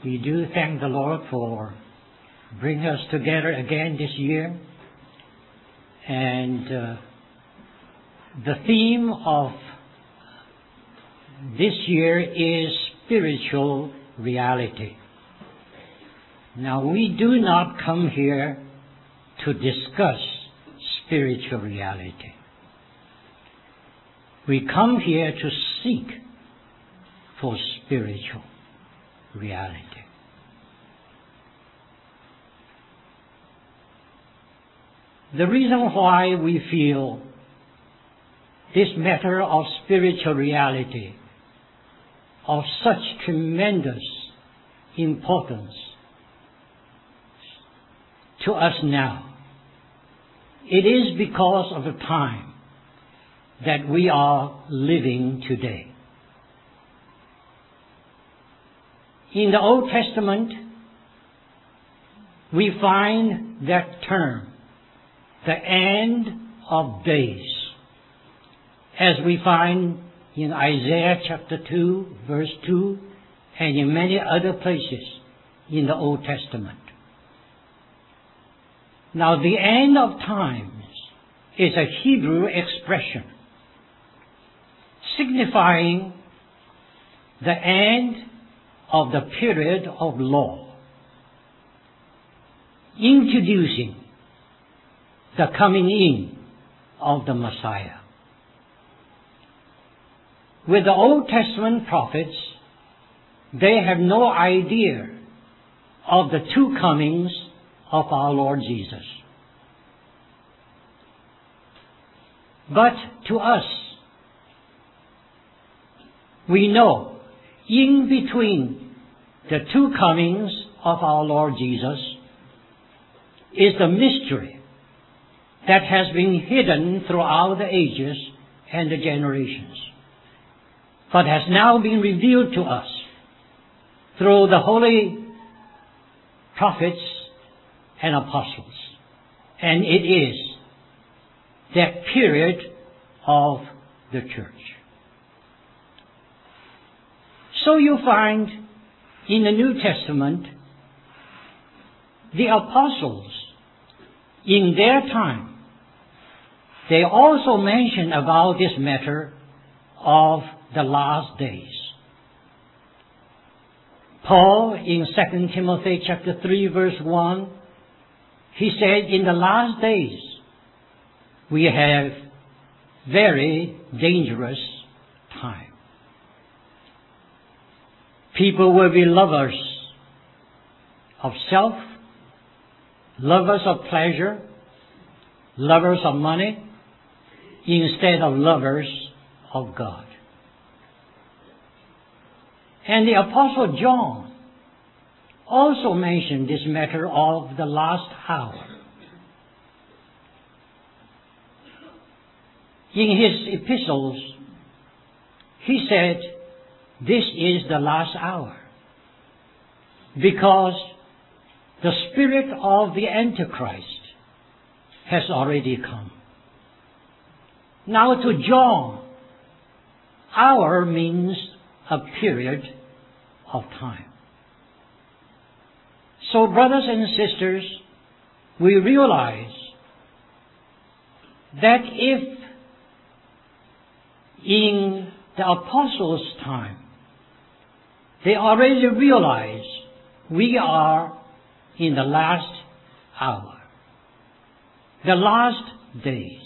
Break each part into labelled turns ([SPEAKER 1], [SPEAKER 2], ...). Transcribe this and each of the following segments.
[SPEAKER 1] We do thank the Lord for bringing us together again this year. And the theme of this year is spiritual reality. Now, we do not come here to discuss spiritual reality. We come here to seek for spiritual reality. The reason why we feel this matter of spiritual reality of such tremendous importance to us now, it is because of the time that we are living today. In the Old Testament, we find that term, the end of days, as we find in Isaiah chapter 2, verse 2, and in many other places in the Old Testament. Now, the end of times is a Hebrew expression signifying the end of the period of law, introducing the coming in of the Messiah. With the Old Testament prophets, they have no idea of the two comings of our Lord Jesus. But to us, we know in between the two comings of our Lord Jesus is the mystery that has been hidden throughout the ages and the generations, but has now been revealed to us through the holy prophets and apostles. And it is that period of the church. So you find in the New Testament, the apostles, in their time, they also mention about this matter of the last days. Paul, in 2 Timothy chapter 3, verse 1, he said, in the last days, we have very dangerous time. People will be lovers of self, lovers of pleasure, lovers of money, instead of lovers of God. And the Apostle John also mentioned this matter of the last hour. In his epistles, he said, this is the last hour, because the spirit of the Antichrist has already come. Now to John, hour means a period of time. So brothers and sisters, we realize that if in the apostles' time, they already realize we are in the last hour, the last days.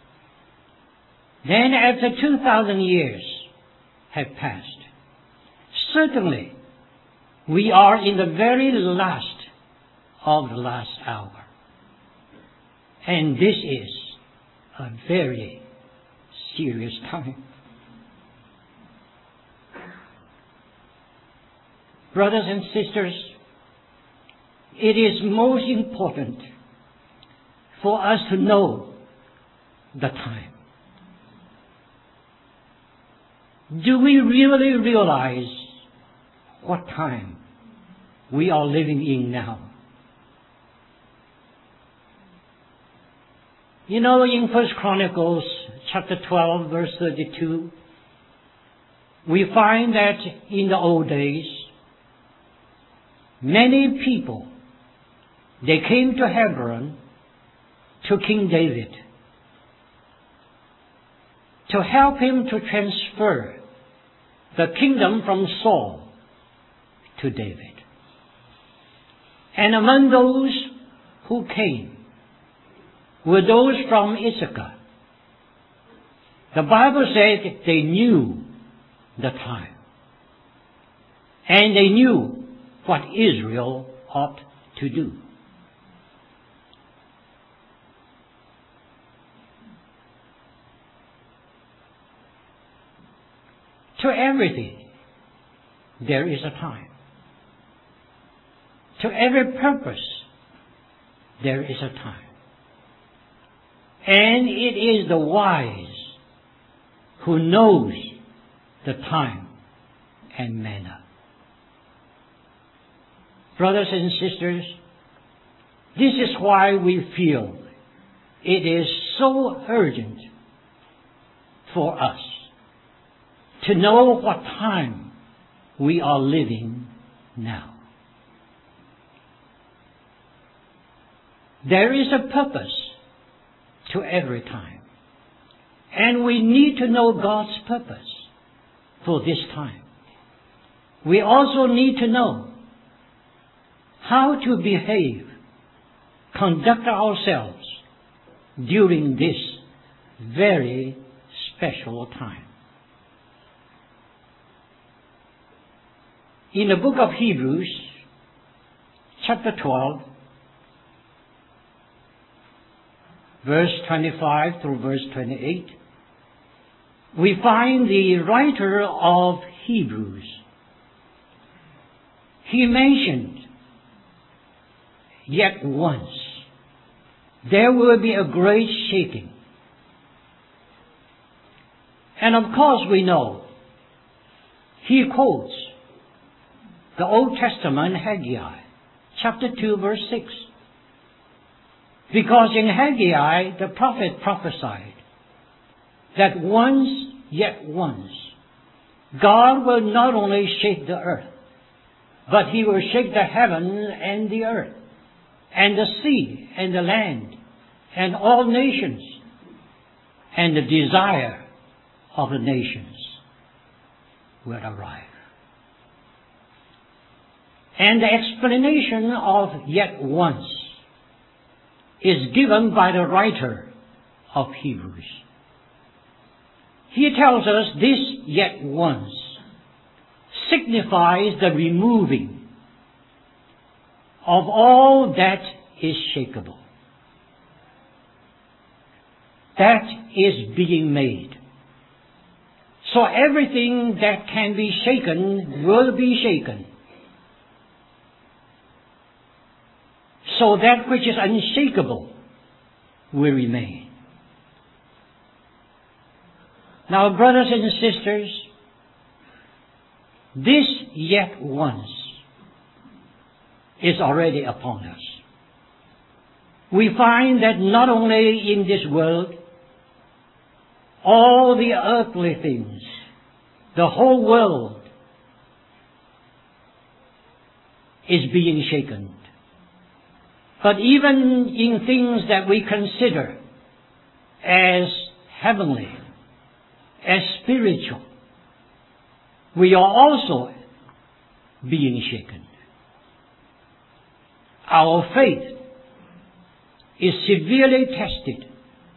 [SPEAKER 1] Then after 2,000 years have passed, certainly we are in the very last of the last hour. And this is a very serious time. Brothers and sisters, it is most important for us to know the time. Do we really realize what time we are living in now? You know, in 1 Chronicles chapter 12, verse 32, we find that in the old days, many people, they came to Hebron to King David to help him to transfer the kingdom from Saul to David. And among those who came were those from Issachar. The Bible said they knew the time. And they knew what Israel ought to do. To everything, there is a time. To every purpose, there is a time. And it is the wise who knows the time and manner. Brothers and sisters, this is why we feel it is so urgent for us to know what time we are living now. There is a purpose to every time. And we need to know God's purpose for this time. We also need to know how to behave, conduct ourselves during this very special time. In the book of Hebrews, chapter 12, verse 25 through verse 28, we find the writer of Hebrews. He mentioned, yet once there will be a great shaking. And of course we know, he quotes the Old Testament Haggai, chapter 2, verse 6. Because in Haggai, the prophet prophesied that once, yet once, God will not only shake the earth, but He will shake the heaven and the earth, and the sea and the land, and all nations, and the desire of the nations will arrive. And the explanation of yet once is given by the writer of Hebrews. He tells us this yet once signifies the removing of all that is shakeable. That is being made. So everything that can be shaken will be shaken. So that which is unshakable will remain. Now, brothers and sisters, this yet once is already upon us. We find that not only in this world, all the earthly things, the whole world is being shaken. But even in things that we consider as heavenly, as spiritual, we are also being shaken. Our faith is severely tested.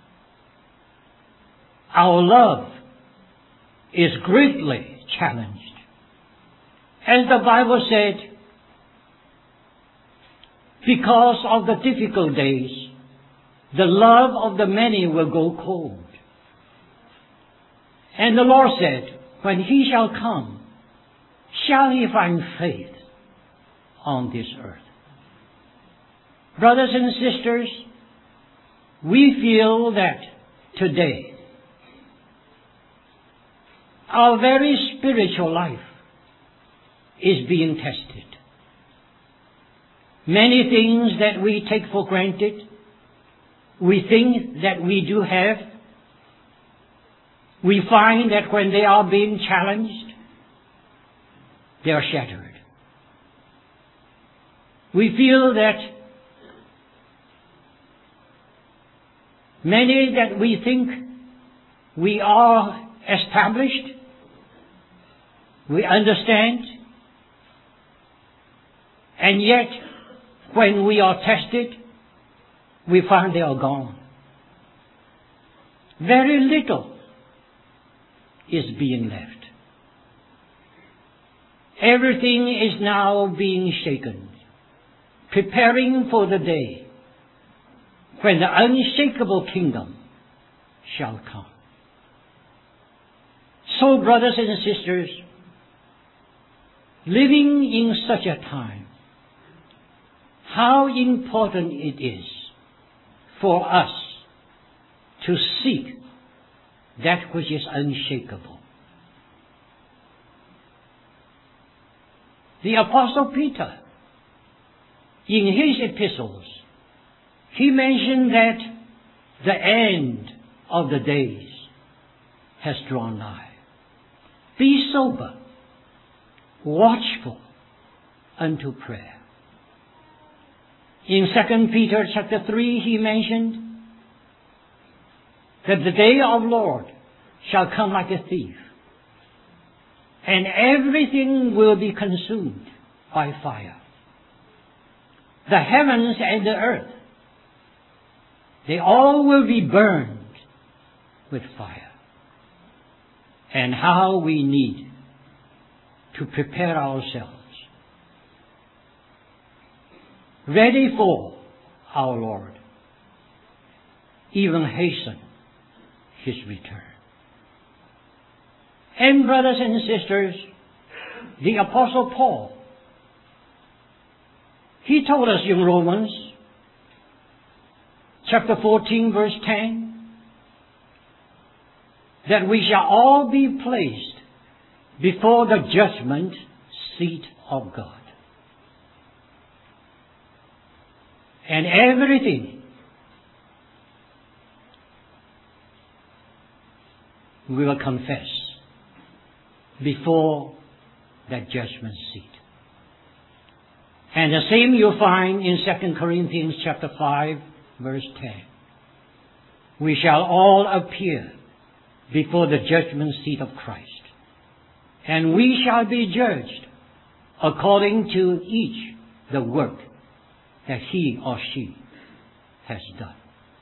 [SPEAKER 1] Our love is greatly challenged. As the Bible said, because of the difficult days, the love of the many will go cold. And the Lord said, when He shall come, shall He find faith on this earth? Brothers and sisters, we feel that today, our very spiritual life is being tested. Many things that we take for granted, we think that we do have, we find that when they are being challenged, they are shattered. We feel that many that we think we are established, we understand, and yet when we are tested, we find they are gone. Very little is being left. Everything is now being shaken, preparing for the day when the unshakable kingdom shall come. So, brothers and sisters, living in such a time, how important it is for us to seek that which is unshakable. The Apostle Peter, in his epistles, he mentioned that the end of the days has drawn nigh. Be sober, watchful unto prayer. In 2 Peter chapter 3, he mentioned that the day of Lord shall come like a thief, and everything will be consumed by fire. The heavens and the earth, they all will be burned with fire. And how we need to prepare ourselves, ready for our Lord, even hasten His return. And brothers and sisters, the Apostle Paul, he told us in Romans chapter 14 verse 10, that we shall all be placed before the judgment seat of God. And everything we will confess before that judgment seat. And the same you'll find in 2 Corinthians chapter 5 verse 10. We shall all appear before the judgment seat of Christ, and we shall be judged according to each the work that he or she has done.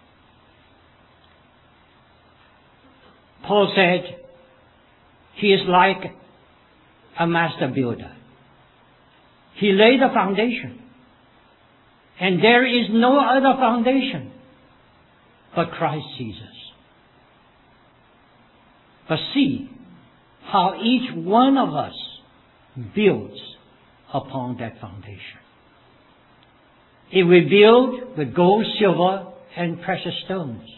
[SPEAKER 1] Paul said he is like a master builder. He laid a foundation, and there is no other foundation but Christ Jesus. But see how each one of us builds upon that foundation. If we build with gold, silver, and precious stones,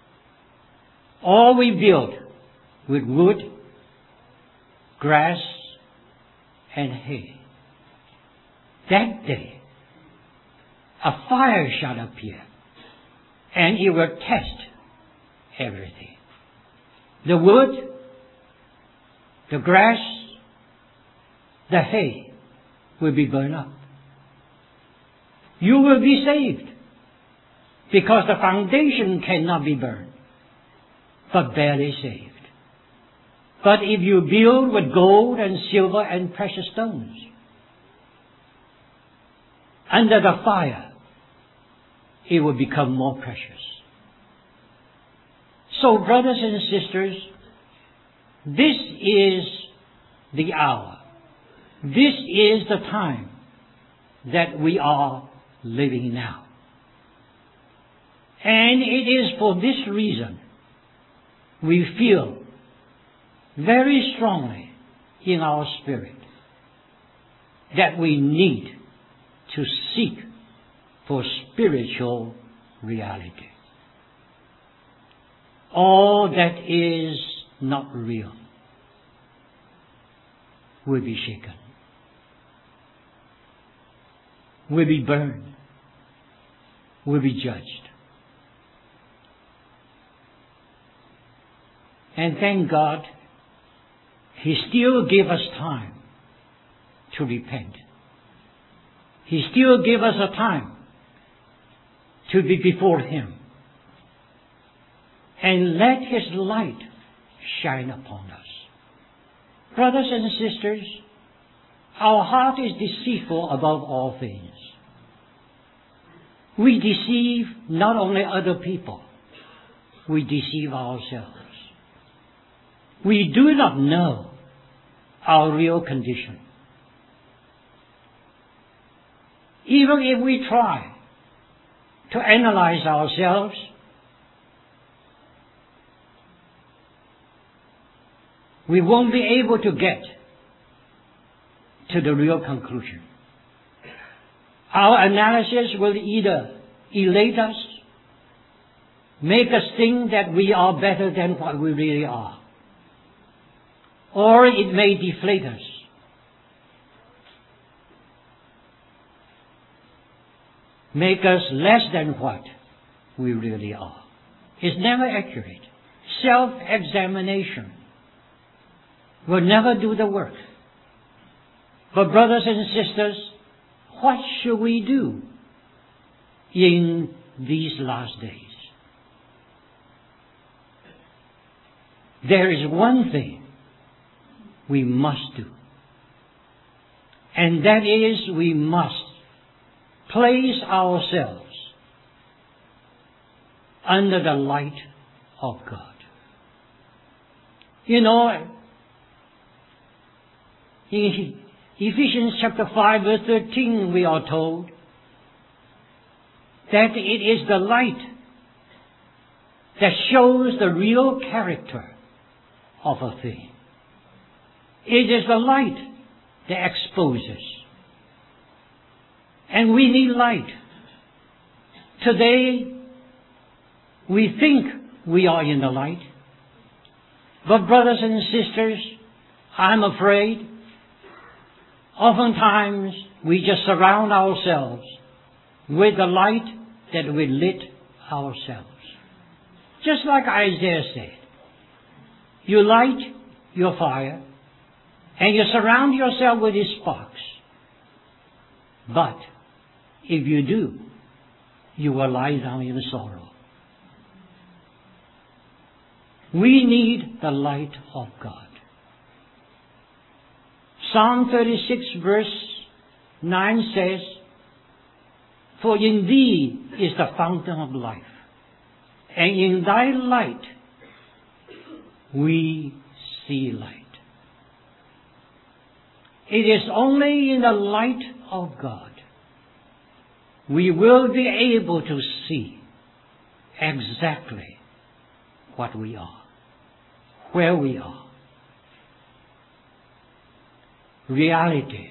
[SPEAKER 1] or we build with wood, grass, and hay, that day a fire shall appear, and it will test everything. The wood, the grass, the hay will be burned up. You will be saved because the foundation cannot be burned, but barely saved. But if you build with gold and silver and precious stones, under the fire, it will become more precious. So, brothers and sisters, this is the hour. This is the time that we are living now. And it is for this reason we feel very strongly in our spirit that we need to seek for spiritual reality. All that is not real will be shaken, will be burned, will be judged. And thank God, He still gave us time to repent. He still gives us a time to be before Him. And let His light shine upon us. Brothers and sisters, our heart is deceitful above all things. We deceive not only other people, we deceive ourselves. We do not know our real condition. Even if we try to analyze ourselves, we won't be able to get to the real conclusion. Our analysis will either elate us, make us think that we are better than what we really are, or it may deflate us. Make us less than what we really are. It's never accurate. Self-examination will never do the work. But brothers and sisters, what should we do in these last days? There is one thing we must do, and that is we must place ourselves under the light of God. You know, in Ephesians chapter 5 verse 13 we are told that it is the light that shows the real character of a thing. It is the light that exposes. And we need light. Today, we think we are in the light. But brothers and sisters, I'm afraid, oftentimes we just surround ourselves with the light that we lit ourselves. Just like Isaiah said, you light your fire and you surround yourself with its sparks. But if you do, you will lie down in sorrow. We need the light of God. Psalm 36 verse 9 says, "For in thee is the fountain of life, and in thy light we see light." It is only in the light of God we will be able to see exactly what we are, where we are. Reality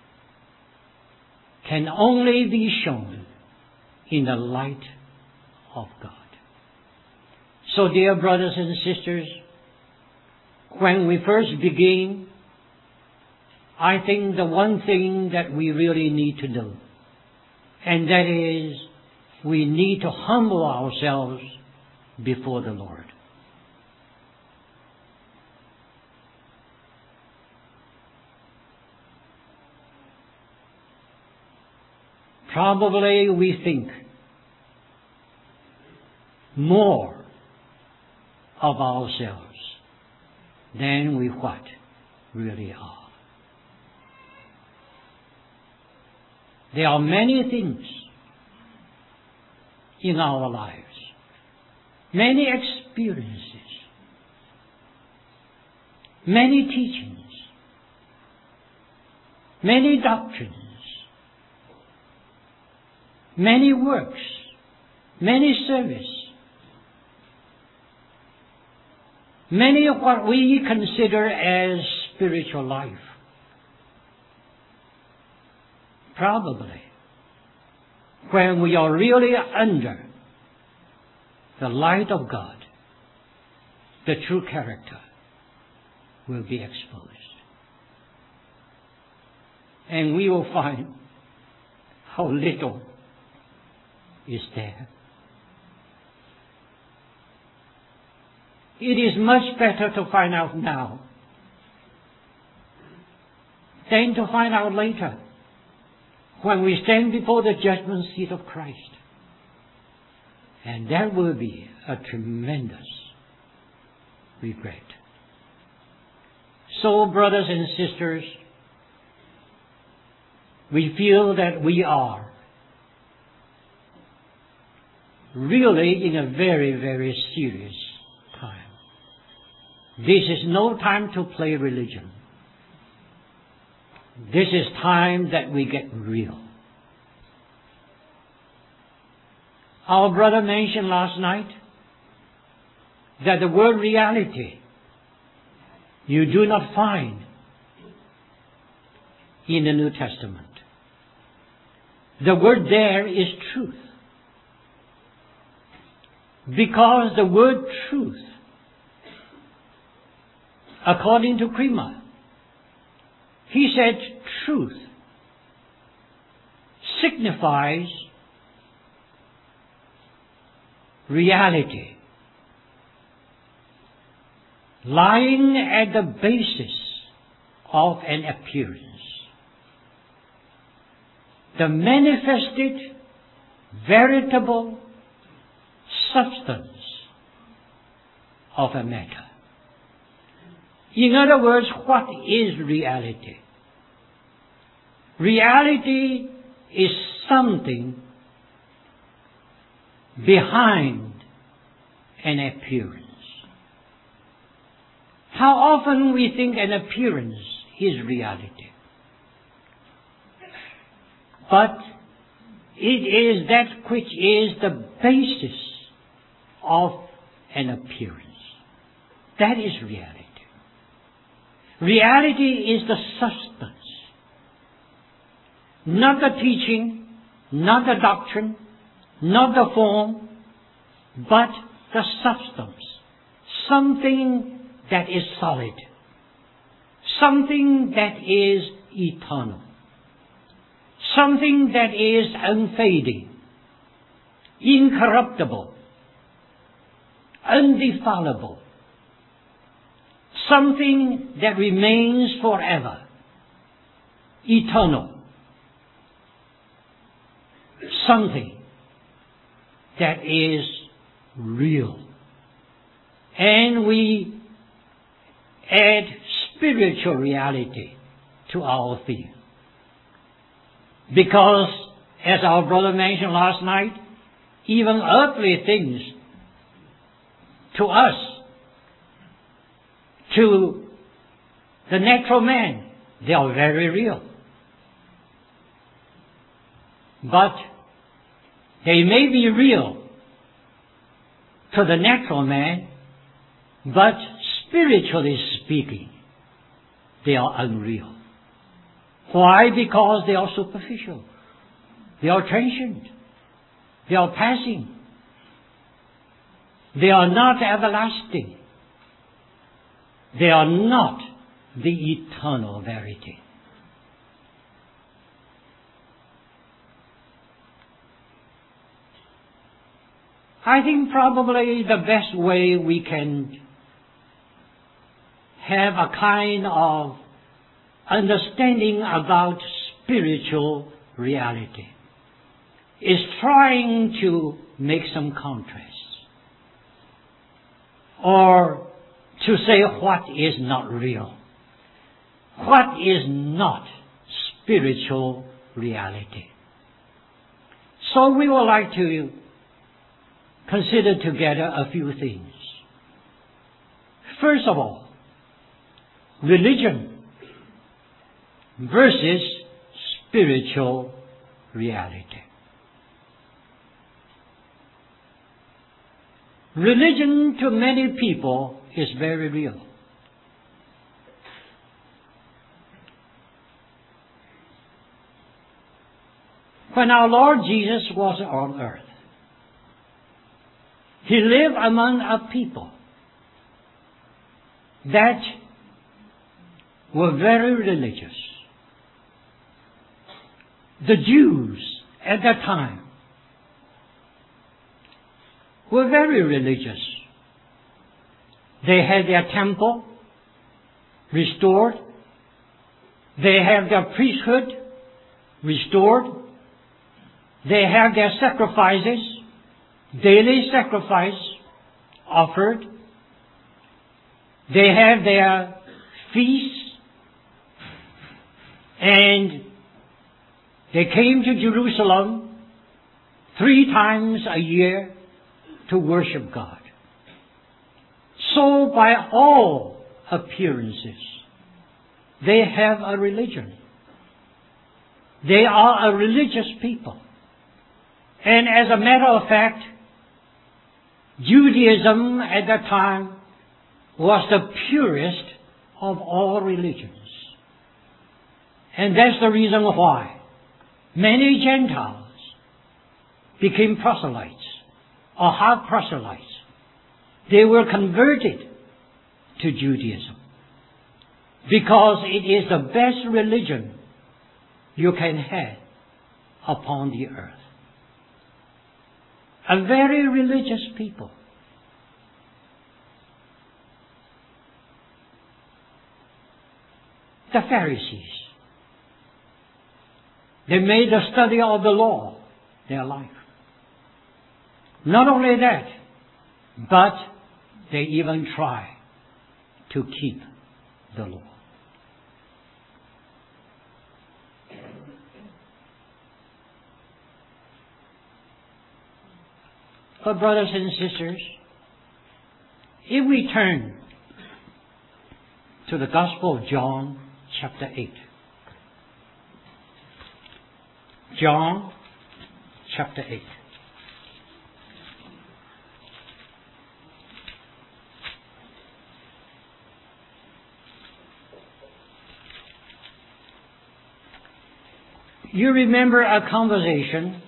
[SPEAKER 1] can only be shown in the light of God. So, dear brothers and sisters, when we first begin, I think the one thing that we really need to do, and that is, we need to humble ourselves before the Lord. Probably we think more of ourselves than we what really are. There are many things in our lives, many experiences, many teachings, many doctrines, many works, many service, many of what we consider as spiritual life. Probably, when we are really under the light of God, the true character will be exposed. And we will find how little is there. It is much better to find out now than to find out later, when we stand before the judgment seat of Christ. And that will be a tremendous regret. So, brothers and sisters, we feel that we are really in a very, very serious time. This is no time to play religion. This is time that we get real. Our brother mentioned last night that the word reality you do not find in the New Testament. The word there is truth. Because the word truth, according to Creamer, he said truth signifies reality, lying at the basis of an appearance, the manifested, veritable substance of a matter. In other words, what is reality? Reality is something behind an appearance. How often we think an appearance is reality. But it is that which is the basis of an appearance. That is reality. Reality is the substance. Not the teaching, not the doctrine, not the form, but the substance. Something that is solid. Something that is eternal. Something that is unfading, incorruptible, undefilable. Something that remains forever, eternal. Something that is real. And we add spiritual reality to our theme. Because, as our brother mentioned last night, even earthly things to us, to the natural man, they are very real. But they may be real to the natural man, but spiritually speaking, they are unreal. Why? Because they are superficial. They are transient. They are passing. They are not everlasting. They are not the eternal verity. I think probably the best way we can have a kind of understanding about spiritual reality is trying to make some contrasts, or to say what is not real, what is not spiritual reality. So we would like to consider together a few things. First of all, religion versus spiritual reality. Religion to many people is very real. When our Lord Jesus was on earth, He lived among a people that were very religious. The Jews at that time were very religious. They had their temple restored. They had their priesthood restored. They have their sacrifices, daily sacrifice offered. They have their feasts, and they came to Jerusalem 3 times a year to worship God. So by all appearances, they have a religion. They are a religious people. And as a matter of fact, Judaism at that time was the purest of all religions. And that's the reason why many Gentiles became proselytes or half proselytes. They were converted to Judaism because it is the best religion you can have upon the earth. A very religious people. The Pharisees. They made the study of the law their life. Not only that, but they even try to keep the law. But brothers and sisters, if we turn to the Gospel of John, chapter 8. John, chapter 8. You remember a conversation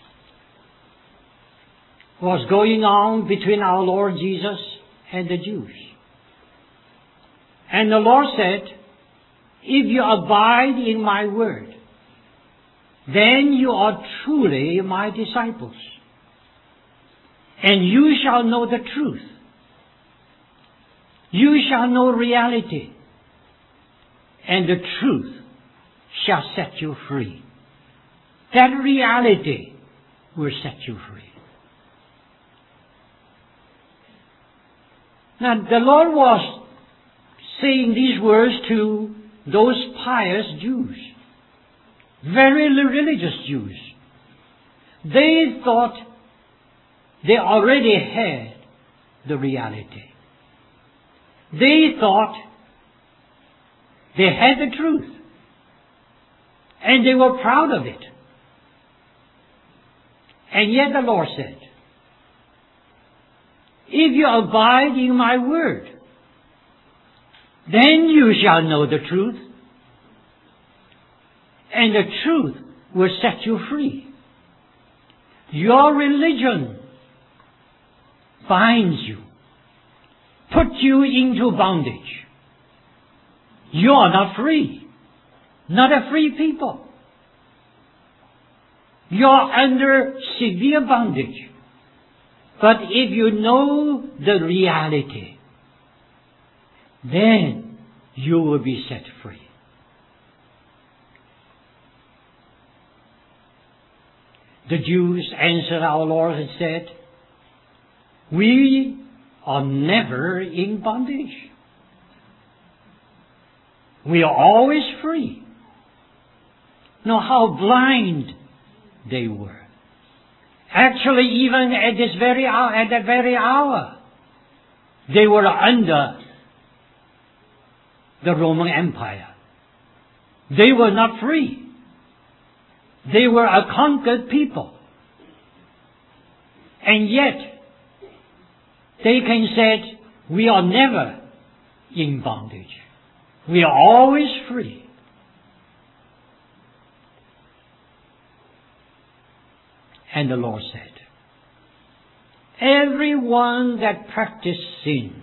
[SPEAKER 1] was going on between our Lord Jesus and the Jews. And the Lord said, if you abide in my word, then you are truly my disciples. And you shall know the truth. You shall know reality. And the truth shall set you free. That reality will set you free. Now, the Lord was saying these words to those pious Jews, very religious Jews. They thought they already had the reality. They thought they had the truth. And they were proud of it. And yet the Lord said, if you abide in my word, then you shall know the truth, and the truth will set you free. Your religion binds you, puts you into bondage. You are not free, not a free people. You are under severe bondage. But if you know the reality, then you will be set free. The Jews answered our Lord and said, we are never in bondage. We are always free. Know how blind they were. Actually, even at that very hour, they were under the Roman Empire. They were not free. They were a conquered people. And yet, they can say, we are never in bondage. We are always free. And the Lord said, everyone that practices sin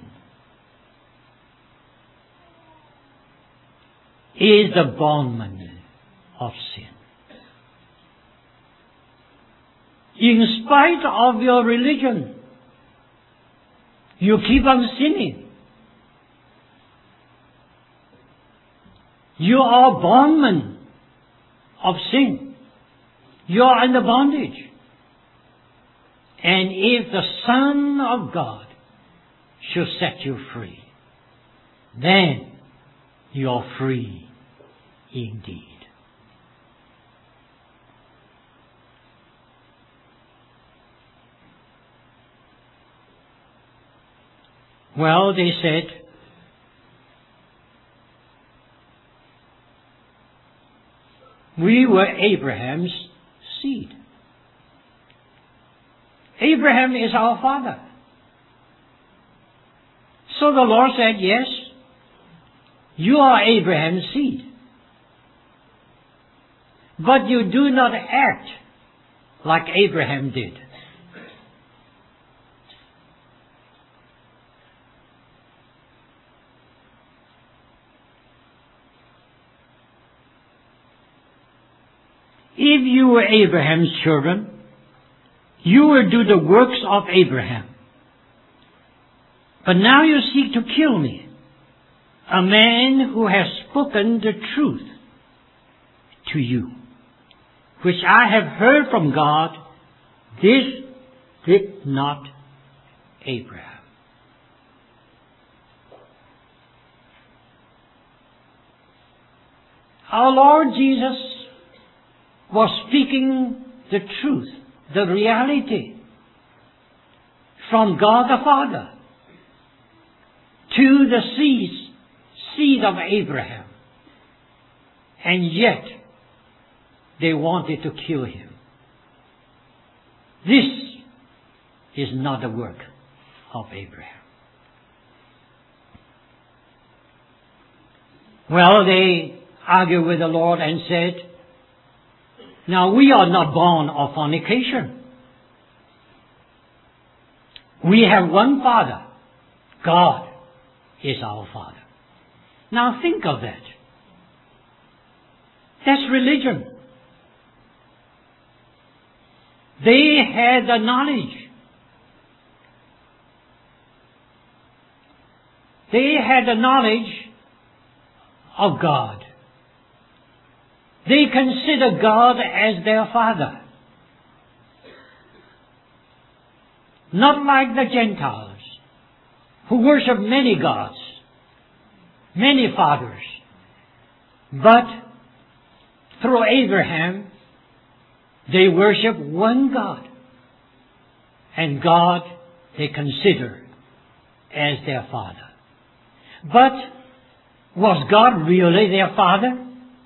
[SPEAKER 1] is the bondman of sin. In spite of your religion, you keep on sinning. You are bondman of sin. You are under bondage. And if the Son of God should set you free, then you are free indeed. Well, they said, we were Abraham's seed. Abraham is our father. So the Lord said, yes, you are Abraham's seed. But you do not act like Abraham did. If you were Abraham's children, you will do the works of Abraham. But now you seek to kill me, a man who has spoken the truth to you, which I have heard from God. This did not Abraham. Our Lord Jesus was speaking the truth, the reality, from God the Father to the seed of Abraham. And yet, they wanted to kill him. This is not the work of Abraham. Well, they argued with the Lord and said, now we are not born of fornication. We have one Father. God is our Father. Now think of that. That's religion. They had the knowledge. They had the knowledge of God. They consider God as their Father. Not like the Gentiles, who worship many gods, many fathers. But through Abraham, they worship one God. And God they consider as their Father. But was God really their Father?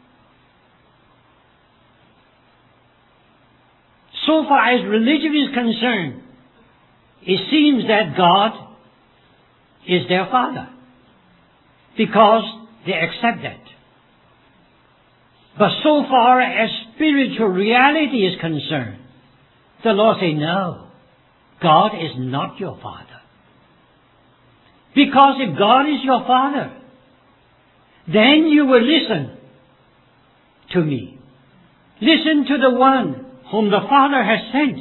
[SPEAKER 1] So far as religion is concerned, it seems that God is their Father, because they accept that. But so far as spiritual reality is concerned, the Lord says, no, God is not your Father. Because if God is your Father, then you will listen to me. Listen to the one whom the Father has sent.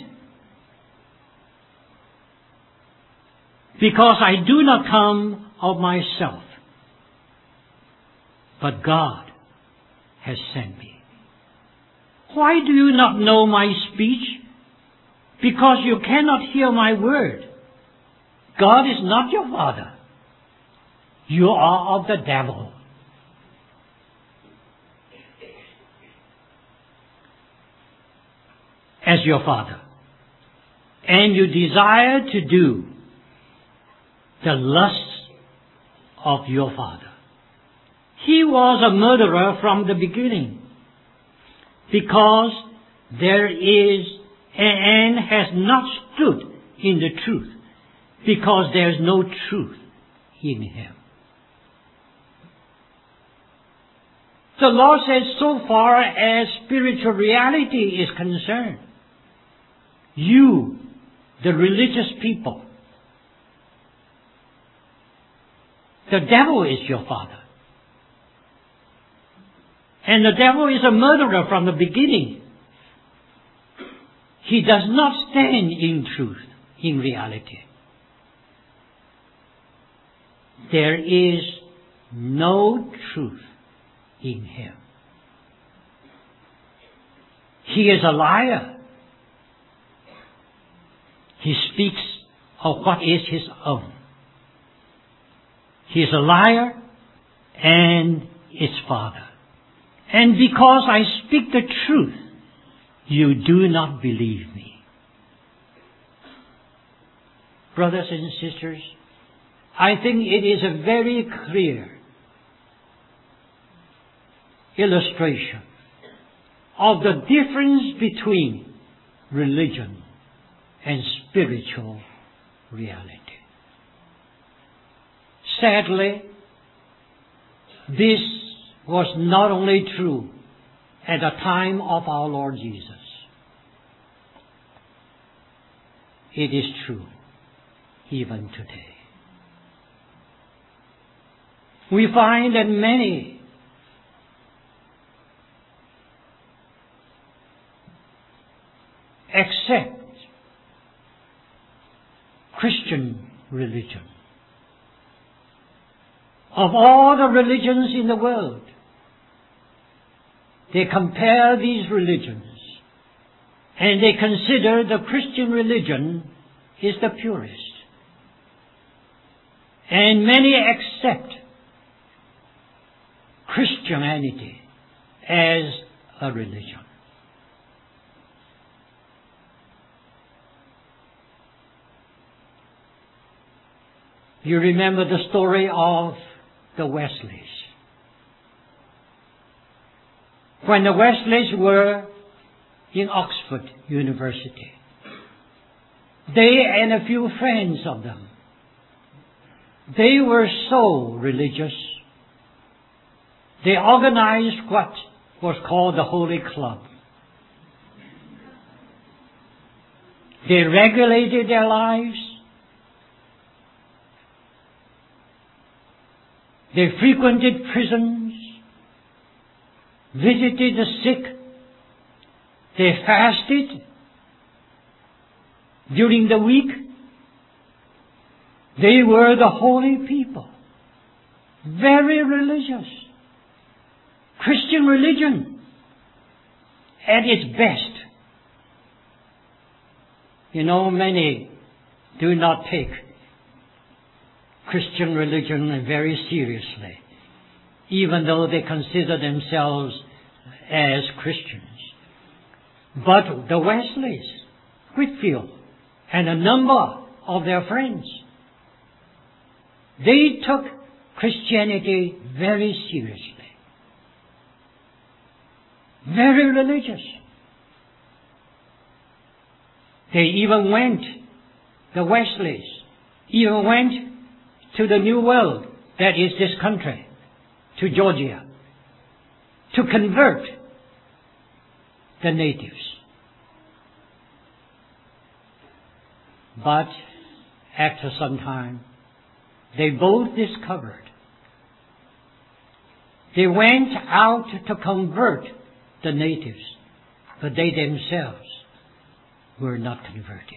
[SPEAKER 1] Because I do not come of myself, but God has sent me. Why do you not know my speech? Because you cannot hear my word. God is not your Father. You are of the devil. As your father. And you desire to do the lusts of your father. He was a murderer from the beginning, because there is and has not stood in the truth, because there is no truth in him. The Lord says, so far as spiritual reality is concerned, you, the religious people, the devil is your father. And the devil is a murderer from the beginning. He does not stand in truth, in reality. There is no truth in him. He is a liar. He speaks of what is his own. He is a liar and its father. And because I speak the truth, you do not believe me. Brothers and sisters, I think it is a very clear illustration of the difference between religion and spiritual reality. Sadly, this was not only true at the time of our Lord Jesus. It is true even today. We find that many accept Christian religion. Of all the religions in the world, they compare these religions and they consider the Christian religion is the purest. And many accept Christianity as a religion. You remember the story of the Wesleys. When the Wesleys were in Oxford University, they and a few friends of them, they were so religious, they organized what was called the Holy Club. They regulated their lives. They frequented prisons, visited the sick. They fasted during the week. They were the holy people, very religious. Christian religion at its best. You know, many do not take Christian religion very seriously, even though they consider themselves as Christians. But the Wesleys, Whitefield, and a number of their friends, they took Christianity very seriously. Very religious. They even went, the Wesleys, even went to the New World, that is this country, to Georgia, to convert the natives. But after some time, they both discovered they went out to convert the natives, but they themselves were not converted.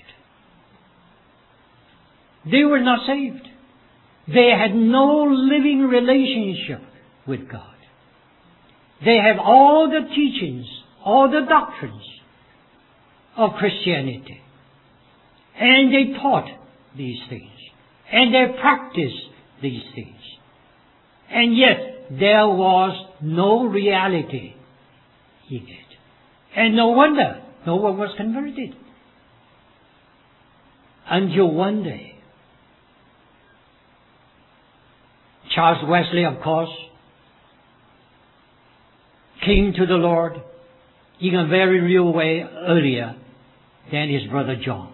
[SPEAKER 1] They were not saved. They had no living relationship with God. They have all the teachings, all the doctrines of Christianity. And they taught these things. And they practiced these things. And yet there was no reality in it. And no wonder no one was converted. Until one day, Charles Wesley, of course, came to the Lord in a very real way earlier than his brother John.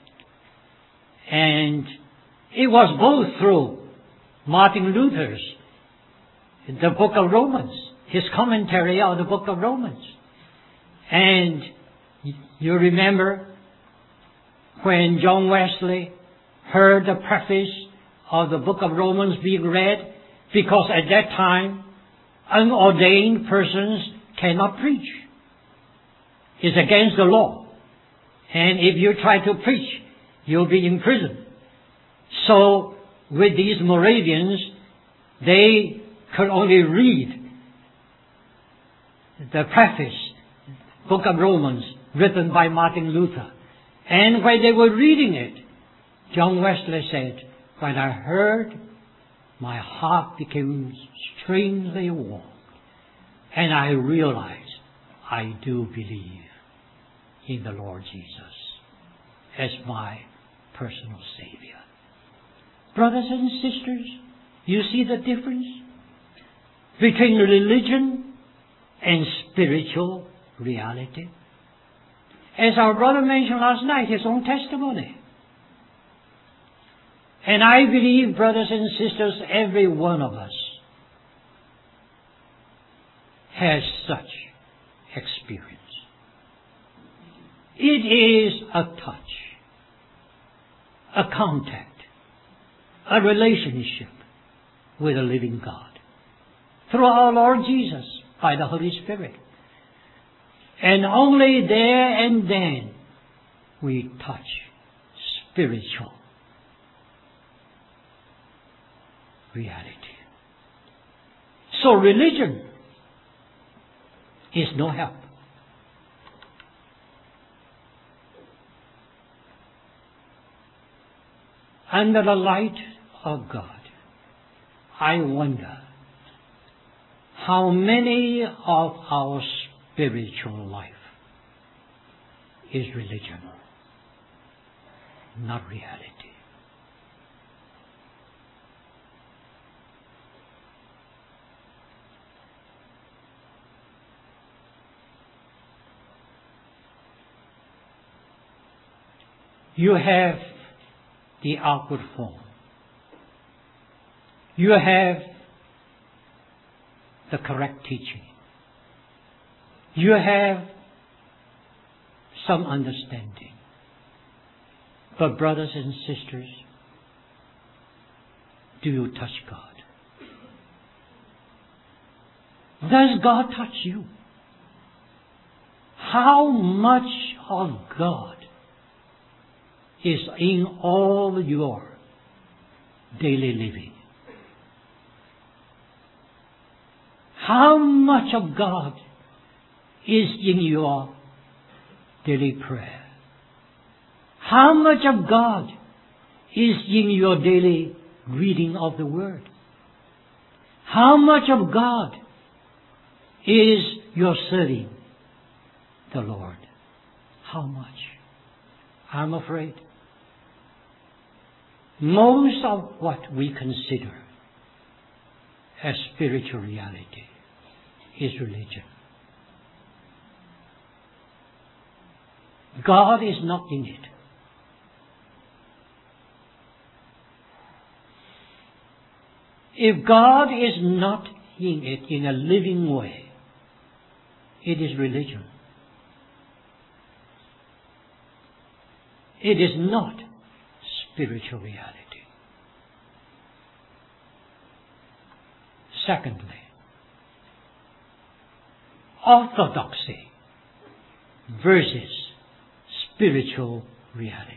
[SPEAKER 1] And it was both through Martin Luther's, the book of Romans, his commentary on the book of Romans. And you remember when John Wesley heard the preface of the book of Romans being read, because at that time, unordained persons cannot preach. It's against the law. And if you try to preach, you'll be in prison. So, with these Moravians, they could only read the preface book of Romans, written by Martin Luther. And when they were reading it, John Wesley said, when I heard, my heart became strangely warm. And I realized I do believe in the Lord Jesus as my personal Savior. Brothers and sisters, you see the difference between religion and spiritual reality? As our brother mentioned last night, his own testimony. And I believe, brothers and sisters, every one of us has such experience. It is a touch, a contact, a relationship with a living God through our Lord Jesus by the Holy Spirit. And only there and then we touch spiritual reality. So religion is no help. Under the light of God, I wonder how many of our spiritual life is religion, not reality. You have the outward form. You have the correct teaching. You have some understanding. But brothers and sisters, do you touch God? Does God touch you? How much of God is in all your daily living? How much of God is in your daily prayer? How much of God is in your daily reading of the Word? How much of God is your serving the Lord? How much? I'm afraid most of what we consider as spiritual reality is religion. God is not in it. If God is not in it in a living way, it is religion. It is not spiritual reality. Secondly, orthodoxy versus spiritual reality.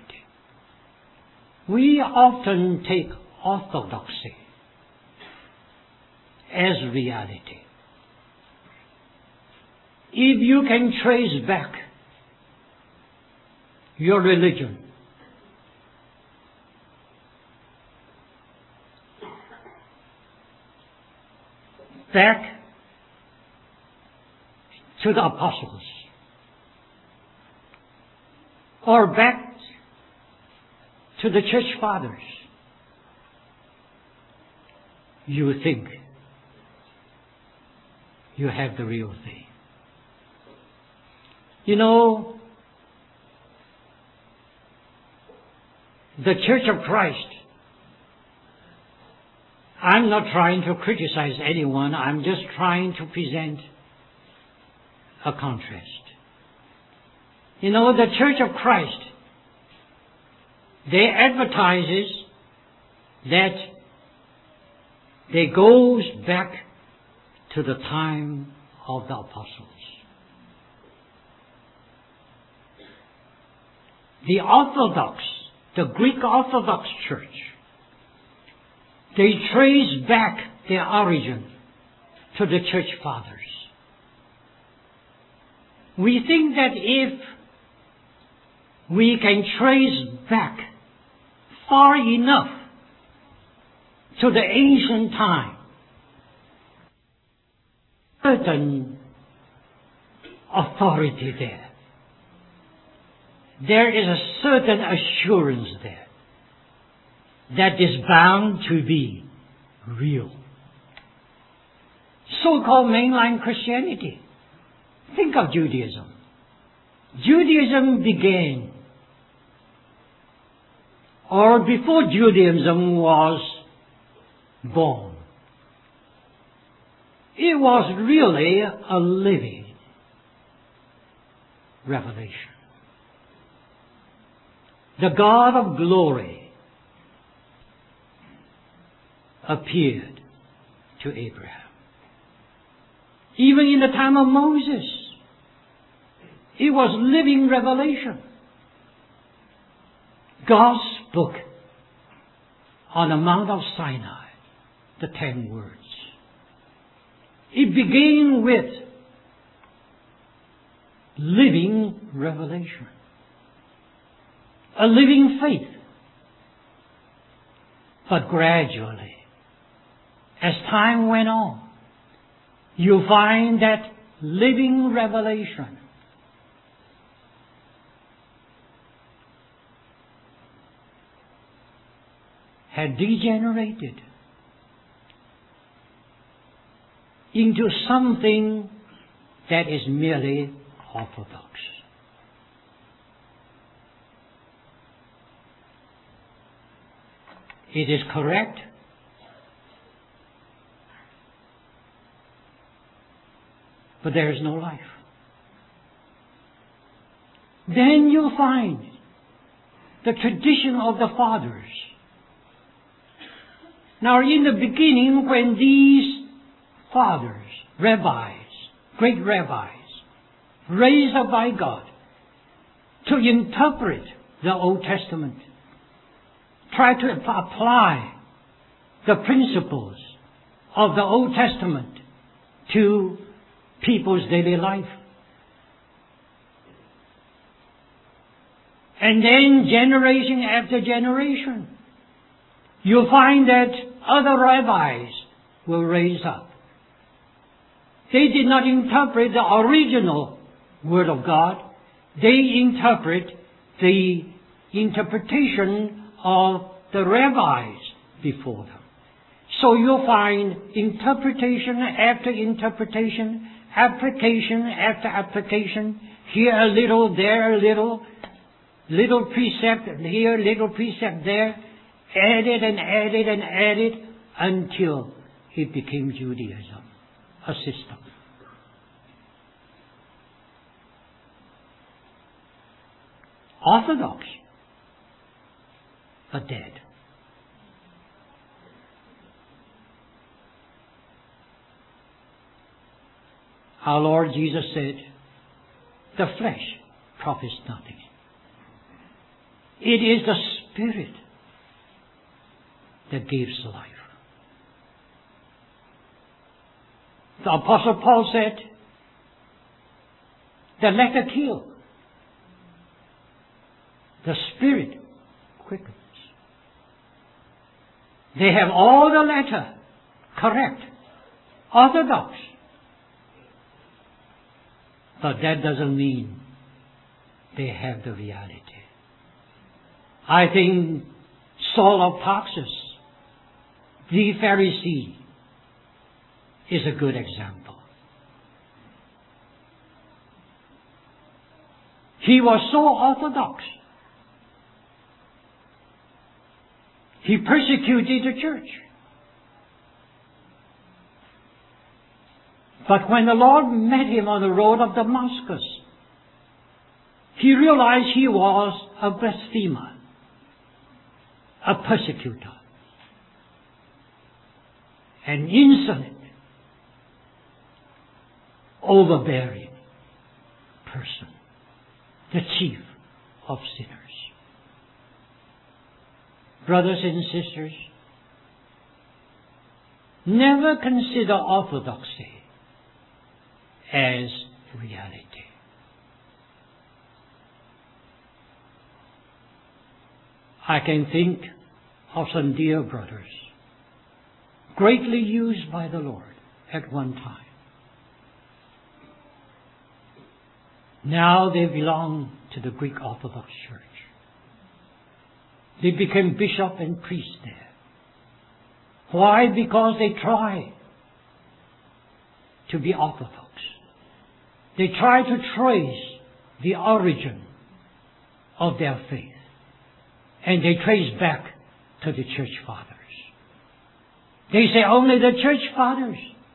[SPEAKER 1] We often take orthodoxy as reality. If you can trace back your religion back to the apostles or back to the church fathers, you think you have the real thing. You know, the Church of Christ, I'm not trying to criticize anyone, I'm just trying to present a contrast. You know, the Church of Christ, they advertises that they goes back to the time of the apostles. The Orthodox, the Greek Orthodox Church, they trace back their origin to the church fathers. We think that if we can trace back far enough to the ancient time, certain authority there. There is a certain assurance there that is bound to be real. So-called mainline Christianity. Think of Judaism. Judaism began, or before Judaism was born, it was really a living revelation. The God of glory appeared to Abraham. Even in the time of Moses, it was living revelation. God spoke on the Mount of Sinai, the 10 words. It began with living revelation, a living faith. But gradually, as time went on, you find that living revelation had degenerated into something that is merely orthodox. It is correct, but there is no life. Then you'll find the tradition of the fathers. Now, in the beginning, when these fathers, rabbis, great rabbis, raised up by God to interpret the Old Testament, try to apply the principles of the Old Testament to people's daily life. And then generation after generation, you'll find that other rabbis were raised up. They did not interpret the original Word of God. They interpret the interpretation of the rabbis before them. So you'll find interpretation after interpretation, application after application, here a little, there a little, little precept here, little precept there, added and added and added until it became Judaism, a system. Orthodox are dead. Our Lord Jesus said, the flesh profits nothing. It is the Spirit that gives life. The Apostle Paul said, the letter kills. The Spirit quickens. They have all the letter correct, orthodox. But that doesn't mean they have the reality. I think Saul of Tarsus, the Pharisee, is a good example. He was so orthodox. He persecuted the church. But when the Lord met him on the road of Damascus, he realized he was a blasphemer, a persecutor, an insolent, overbearing person, the chief of sinners. Brothers and sisters, never consider orthodoxy as reality. I can think of some dear brothers, greatly used by the Lord at one time. Now they belong to the Greek Orthodox Church. They became bishop and priest there. Why? Because they try to be Orthodox. They try to trace the origin of their faith. And they trace back to the church fathers. They say only the church fathers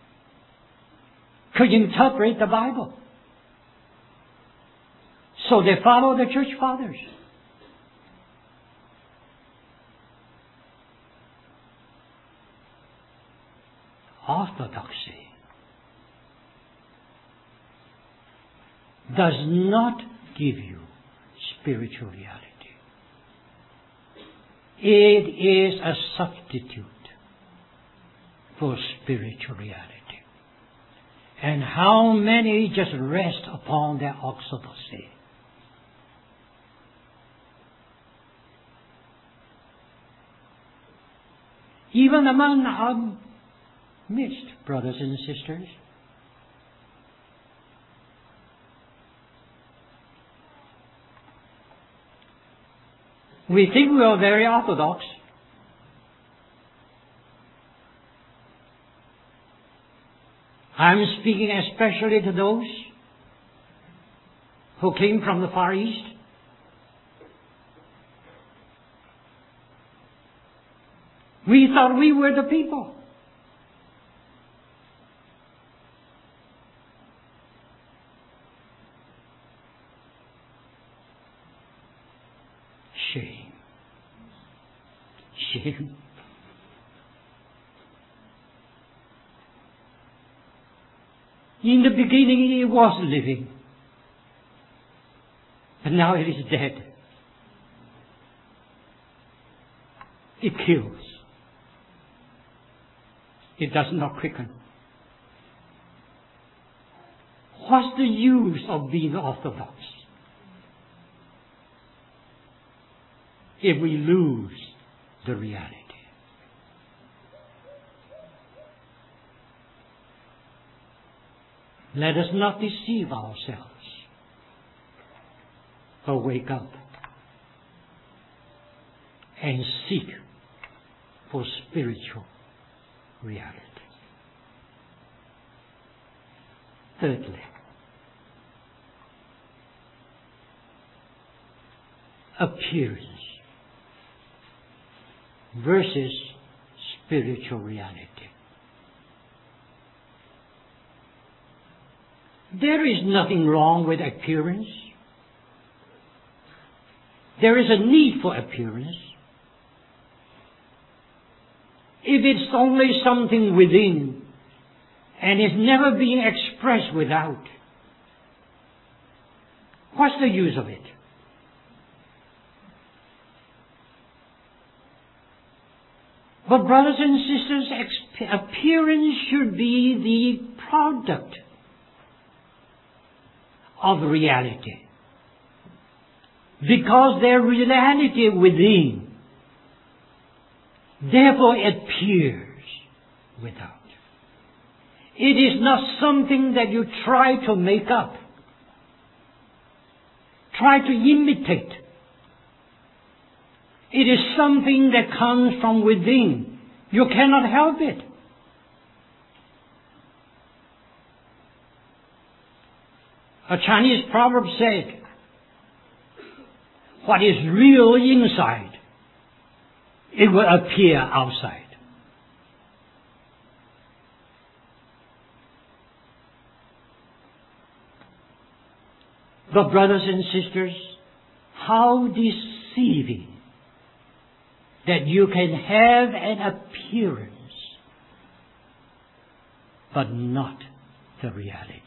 [SPEAKER 1] could interpret the Bible. So they follow the church fathers. Orthodoxy does not give you spiritual reality. It is a substitute for spiritual reality. And how many just rest upon their orthodoxy? Even among our midst, brothers and sisters, we think we are very orthodox. I'm speaking especially to those who came from the Far East. We thought we were the people. Shame. Shame. In the beginning it was living, but now it is dead. It kills. It does not quicken. What's the use of being orthodox if we lose the reality? Let us not deceive ourselves, but wake up and seek for spiritual reality. Thirdly, appearance versus spiritual reality. There is nothing wrong with appearance. There is a need for appearance. If it's only something within and is never being expressed without, what's the use of it? But brothers and sisters, appearance should be the product of reality. Because their reality within, therefore appears without. It is not something that you try to make up, try to imitate. It is something that comes from within. You cannot help it. A Chinese proverb said, what is real inside, it will appear outside. But brothers and sisters, how deceiving that you can have an appearance, but not the reality.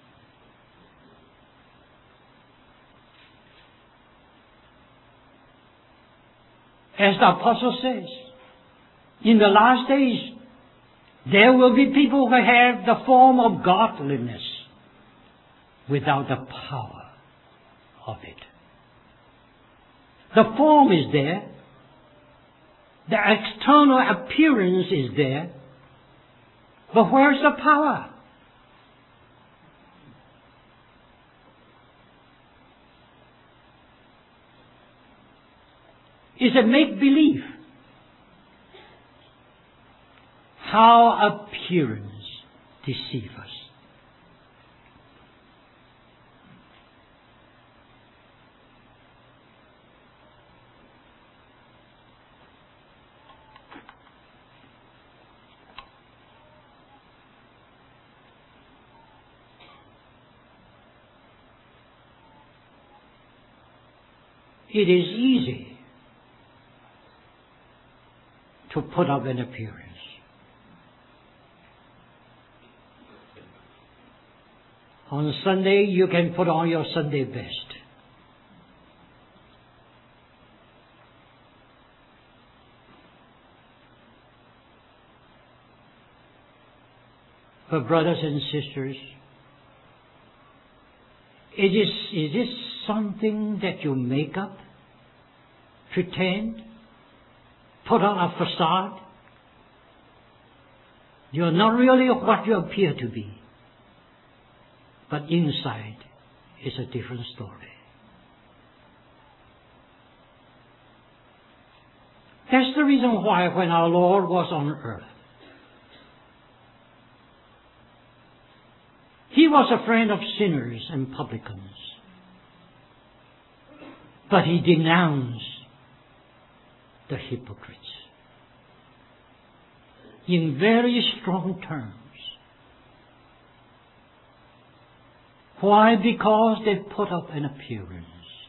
[SPEAKER 1] As the apostle says, in the last days, there will be people who have the form of godliness without the power of it. The form is there, The external appearance is there, but where's the power? It's a make-believe. How appearance deceives us. It is easy to put up an appearance. On Sunday, you can put on your Sunday best. But brothers and sisters, is this something that you make up, pretend, put on a facade? You're not really what you appear to be. But inside is a different story. That's the reason why when our Lord was on earth, He was a friend of sinners and publicans. But He denounced the hypocrites in very strong terms. Why? Because they put up an appearance,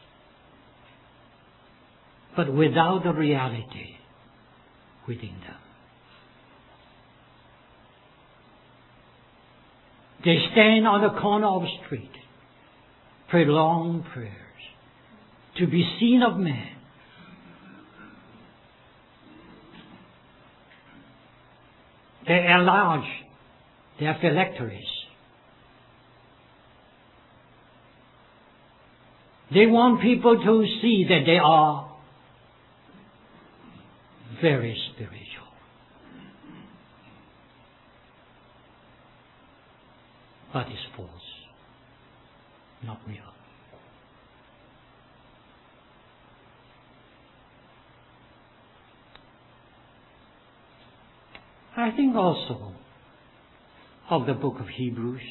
[SPEAKER 1] but without the reality within them. They stand on the corner of the street, pray long prayers to be seen of men. They enlarge their phylacteries. They want people to see that they are very spiritual. But it's false, not real. I think also of the book of Hebrews.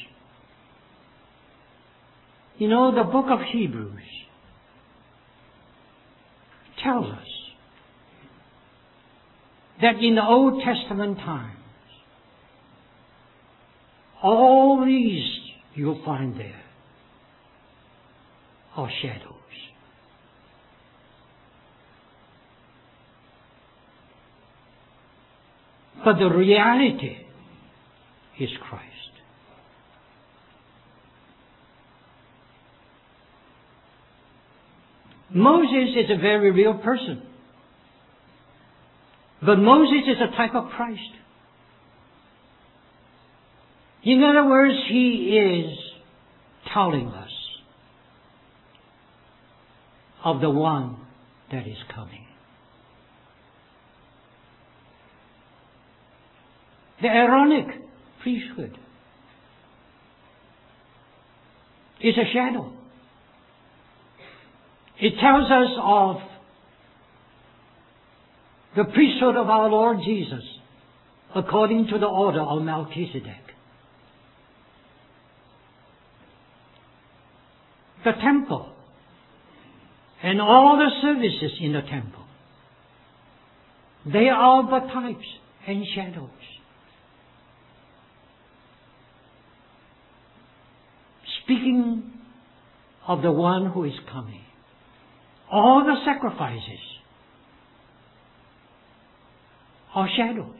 [SPEAKER 1] You know, the book of Hebrews tells us that in the Old Testament times, all these you'll find there are shadows. But the reality is Christ. Moses is a very real person. But Moses is a type of Christ. In other words, he is telling us of the one that is coming. The Aaronic priesthood is a shadow. It tells us of the priesthood of our Lord Jesus according to the order of Melchizedek. The temple and all the services in the temple, they are but types and shadows. Speaking of the one who is coming. All the sacrifices are shadows.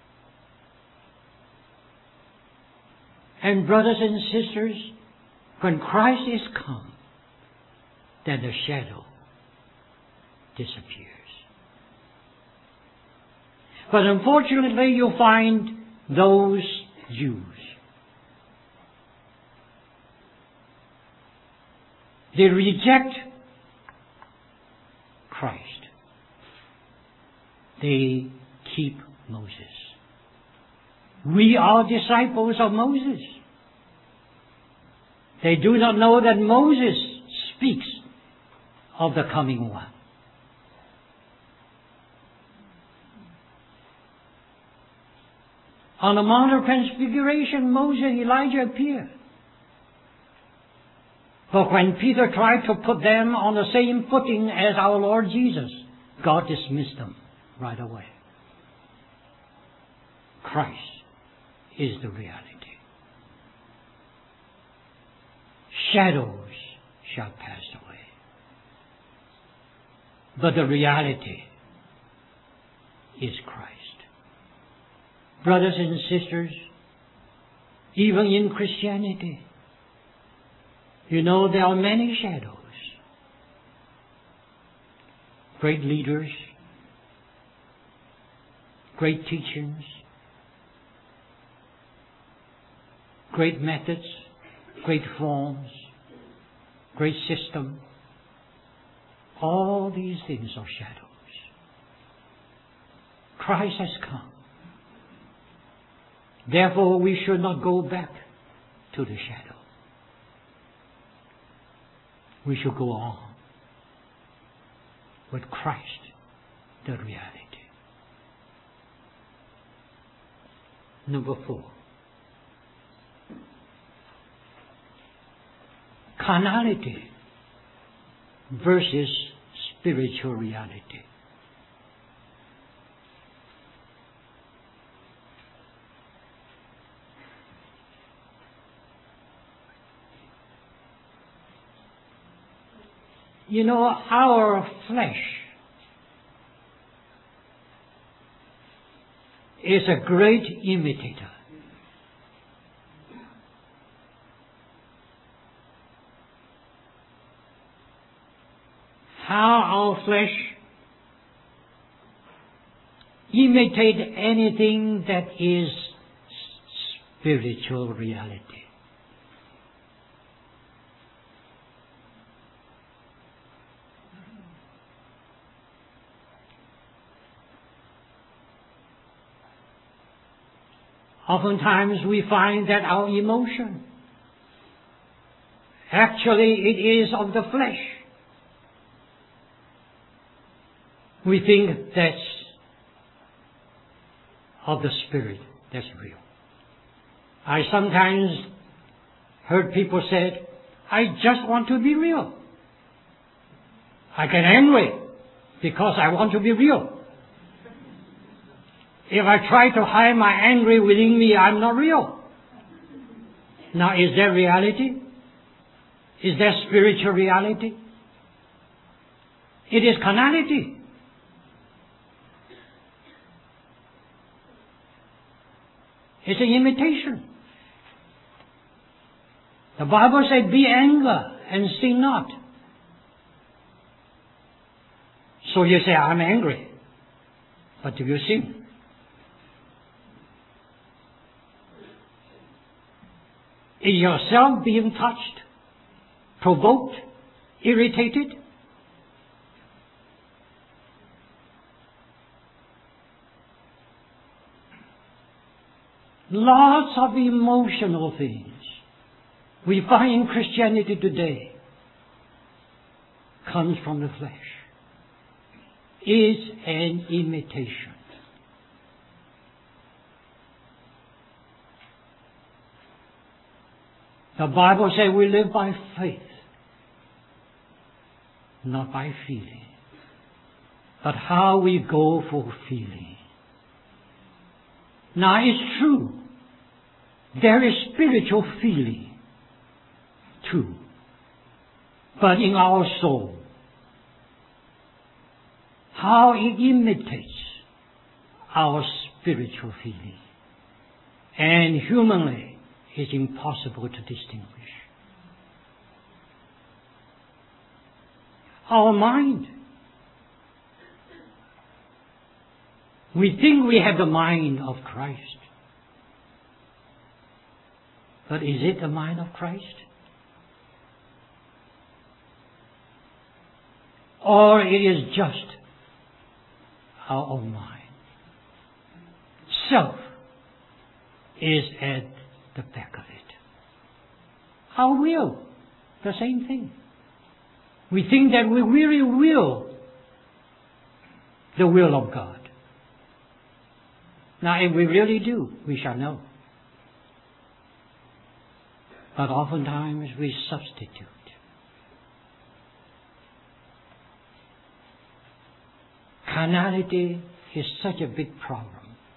[SPEAKER 1] And brothers and sisters, when Christ is come, then the shadow disappears. But unfortunately, you find those Jews. They reject Christ. they keep Moses. We are disciples of Moses. They do not know that Moses speaks of the coming one. On the Mount of Transfiguration, Moses and Elijah appeared. But when Peter tried to put them on the same footing as our Lord Jesus, God dismissed them right away. Christ is the reality. Shadows shall pass away, but the reality is Christ. Brothers and sisters, even in Christianity, you know there are many shadows. Great leaders, great teachings, great methods, great forms, great system. All these things are shadows. Christ has come. Therefore, we should not go back to the shadow. We should go on with Christ, the reality. Number 4. Carnality versus spiritual reality. You know, our flesh is a great imitator. How our flesh imitates anything that is spiritual reality. Oftentimes we find that our emotion, actually it is of the flesh. We think that's of the Spirit, that's real. I sometimes heard people say, I just want to be real. I get angry because I want to be real. If I try to hide my anger within me, I'm not real. Now, is that reality? Is that spiritual reality? It is carnality. It's an imitation. The Bible said, be angry and sin not. So you say, I'm angry. But do you sin? Is yourself being touched, provoked, irritated? Lots of emotional things we find in Christianity today comes from the flesh. Is an imitation. The Bible says we live by faith, not by feeling. But how we go for feeling. Now it's true, there is spiritual feeling too. But in our soul, how it imitates our spiritual feeling. And humanly, it's impossible to distinguish. Our mind. We think we have the mind of Christ. But is it the mind of Christ? Or it is just our own mind. Self is at the back of it. Our will, the same thing. We think that we really will the will of God. Now, if we really do, we shall know. But oftentimes we substitute. Carnality is such a big problem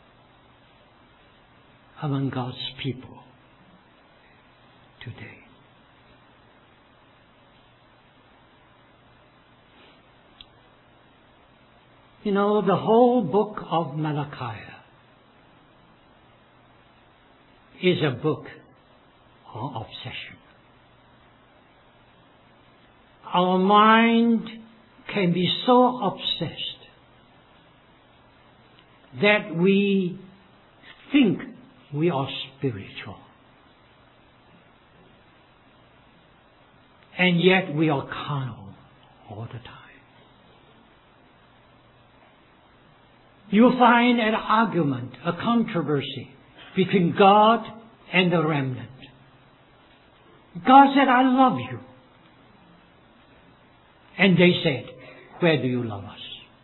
[SPEAKER 1] among God's people today. You know, the whole book of Malachi is a book of obsession. Our mind can be so obsessed that we think we are spiritual. And yet we are carnal all the time. You'll find an argument, a controversy between God and the remnant. God said, I love you. And they said, where do you love us?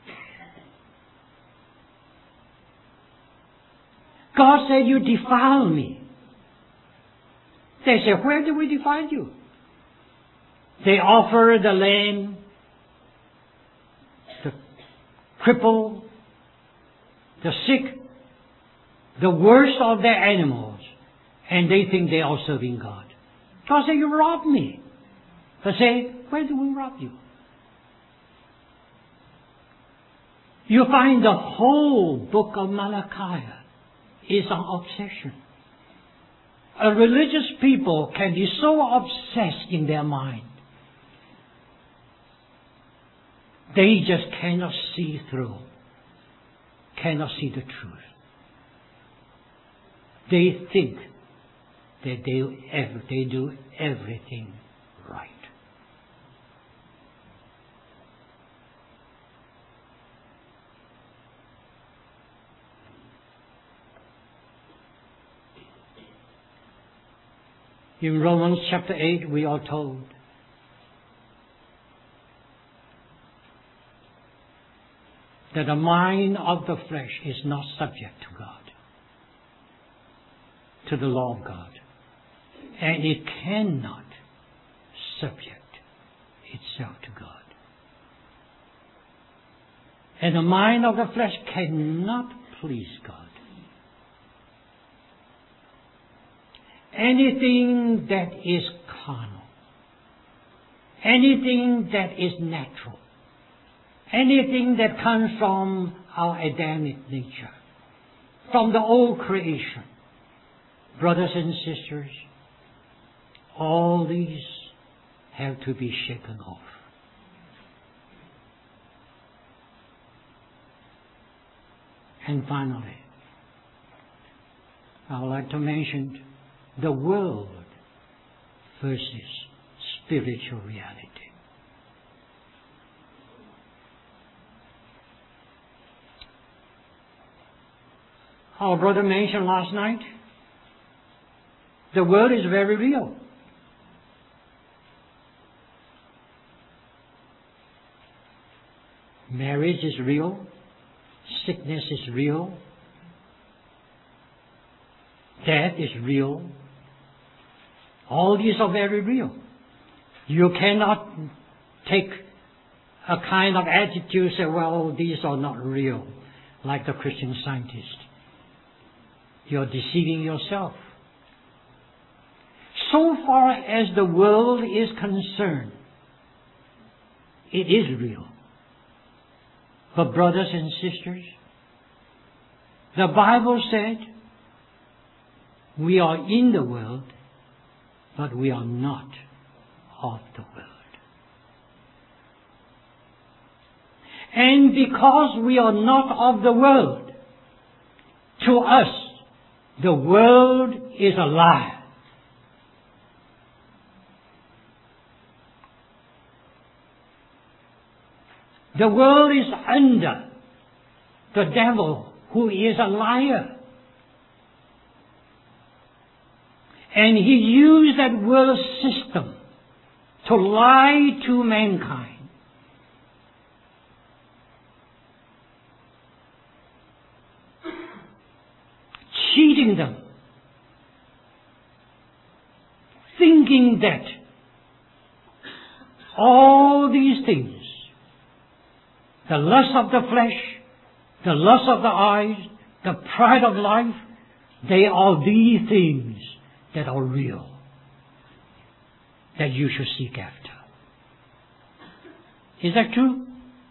[SPEAKER 1] God said, you defile me. They said, where do we defile you? They offer the lame, the cripple, the sick, the worst of their animals, and they think they are serving God. God said, you robbed me. They say, where do we rob you? You find the whole book of Malachi is an obsession. A religious people can be so obsessed in their mind, they just cannot see through, cannot see the truth. They think that they do everything right. In Romans chapter 8, we are told that the mind of the flesh is not subject to God, to the law of God. And it cannot subject itself to God. And the mind of the flesh cannot please God. Anything that is carnal, anything that is natural, anything that comes from our Adamic nature, from the old creation, brothers and sisters, all these have to be shaken off. And finally, I would like to mention the world versus spiritual reality. Our brother mentioned last night, the world is very real. Marriage is real. Sickness is real. Death is real. All these are very real. You cannot take a kind of attitude and say, well, these are not real, like the Christian Scientist. You're deceiving yourself. So far as the world is concerned, it is real. But brothers and sisters, the Bible said, we are in the world, but we are not of the world. And because we are not of the world, to us, the world is a lie. The world is under the devil, who is a liar. And he used that world system to lie to mankind. Cheating them. Thinking that all these things, the lust of the flesh, the lust of the eyes, the pride of life, they are the things that are real, that you should seek after. Is that true?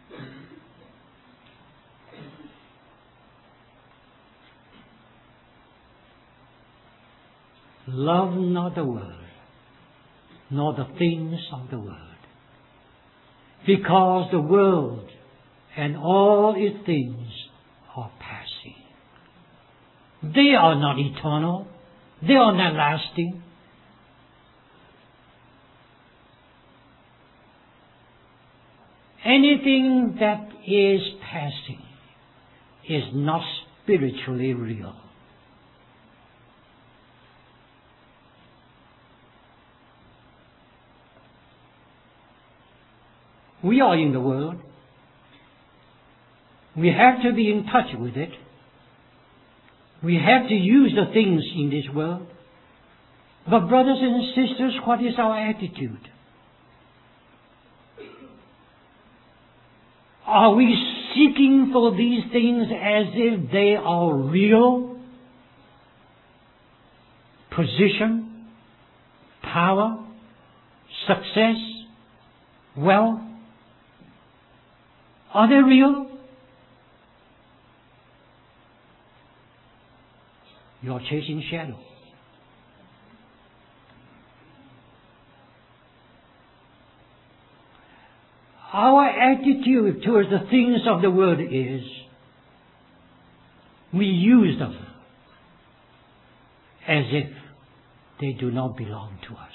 [SPEAKER 1] Love not the world, nor the things of the world. Because the world and all its things are passing. They are not eternal. They are not lasting. Anything that is passing is not spiritually real. We are in the world. We have to be in touch with it. We have to use the things in this world. But brothers and sisters, what is our attitude? Are we seeking for these things as if they are real? Position, power, success, wealth? Are they real? You are chasing shadow. Our attitude towards the things of the world is we use them as if they do not belong to us.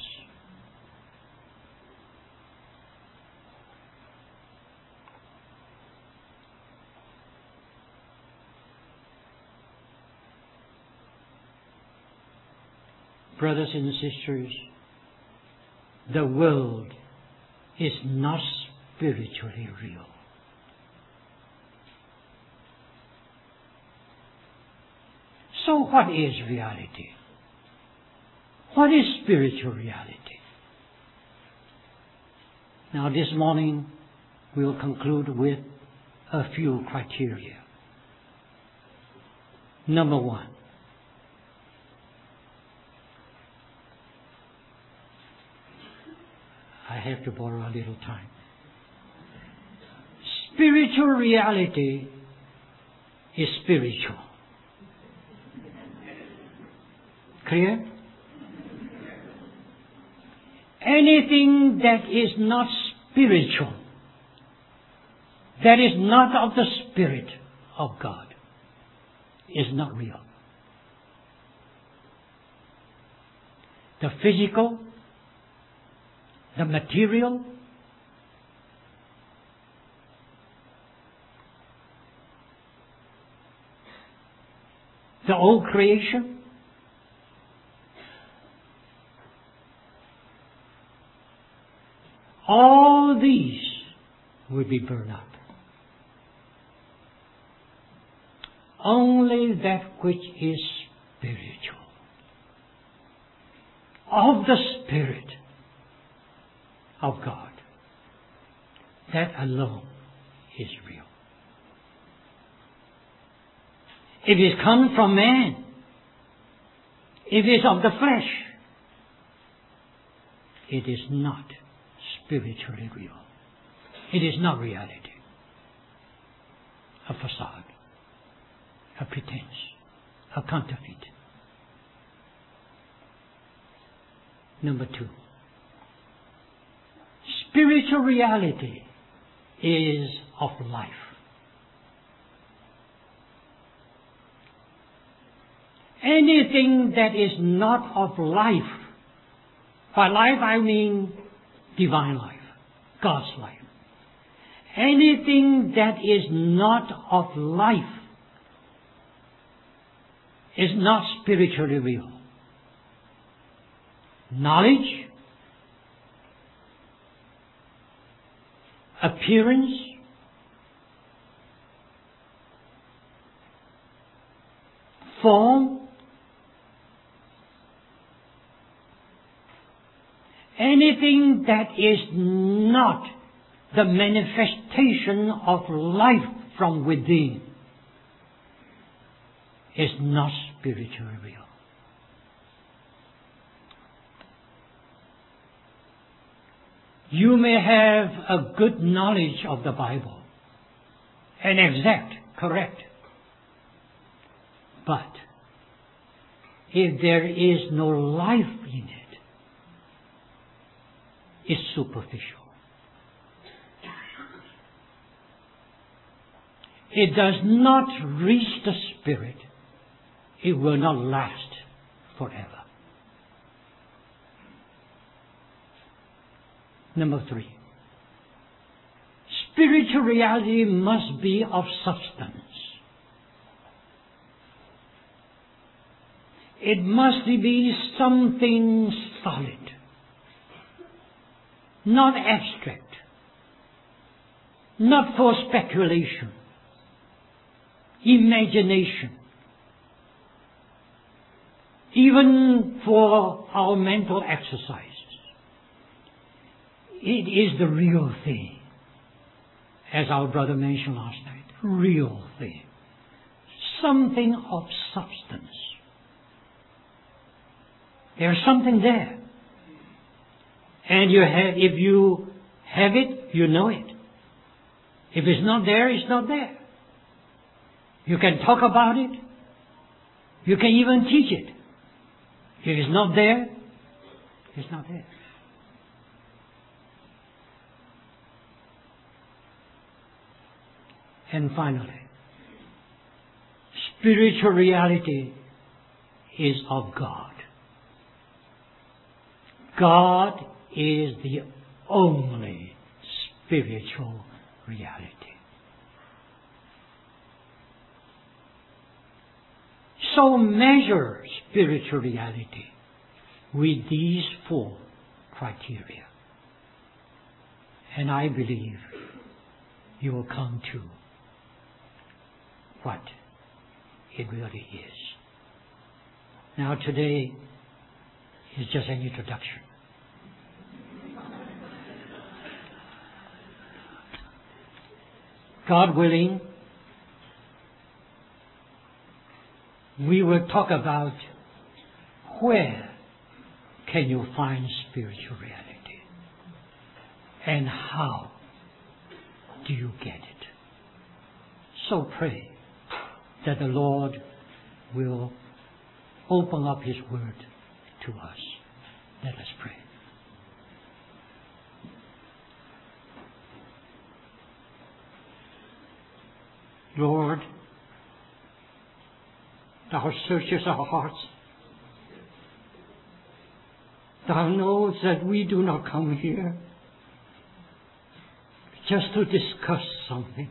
[SPEAKER 1] Brothers and sisters, the world is not spiritually real. So what is reality? What is spiritual reality? Now this morning we'll conclude with a few criteria. Number one, I have to borrow a little time. Spiritual reality is spiritual. Clear? Anything that is not spiritual, that is not of the Spirit of God, is not real. The physical, the material, the old creation, all these will be burned up. Only that which is spiritual, of the Spirit of God, that alone is real. If it comes from man, if it is of the flesh, it is not spiritually real. It is not reality. A facade, a pretense, a counterfeit. Number two, spiritual reality is of life. Anything that is not of life, by life I mean divine life, God's life. Anything that is not of life is not spiritually real. Knowledge, appearance, form, anything that is not the manifestation of life from within is not spiritually real. You may have a good knowledge of the Bible, and exact, correct. But if there is no life in it, it's superficial. It does not reach the Spirit. It will not last forever. Number 3. Spiritual reality must be of substance. It must be something solid, not abstract, not for speculation, imagination, even for our mental exercise. It is the real thing, as our brother mentioned last night. Real thing. Something of substance. There's something there. And if you have it, you know it. If it's not there, it's not there. You can talk about it. You can even teach it. If it's not there, it's not there. And finally, spiritual reality is of God. God is the only spiritual reality. So measure spiritual reality with these 4 criteria. And I believe you will come to what it really is. Now today is just an introduction. God willing, we will talk about where can you find spiritual reality and how do you get it. So pray that the Lord will open up His Word to us. Let us pray. Lord, Thou searchest our hearts. Thou knows that we do not come here just to discuss something.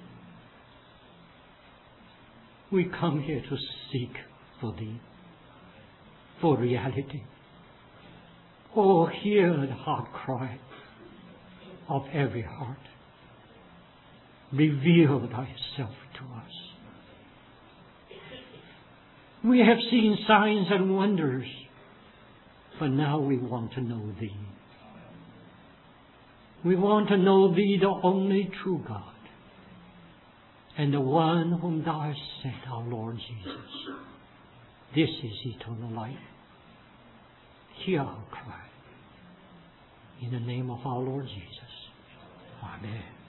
[SPEAKER 1] We come here to seek for Thee, for reality. Oh, hear the heart cry of every heart. Reveal Thyself to us. We have seen signs and wonders, but now we want to know Thee. We want to know Thee, the only true God, and the one whom Thou hast sent, our Lord Jesus. This is eternal life. Hear our cry. In the name of our Lord Jesus. Amen.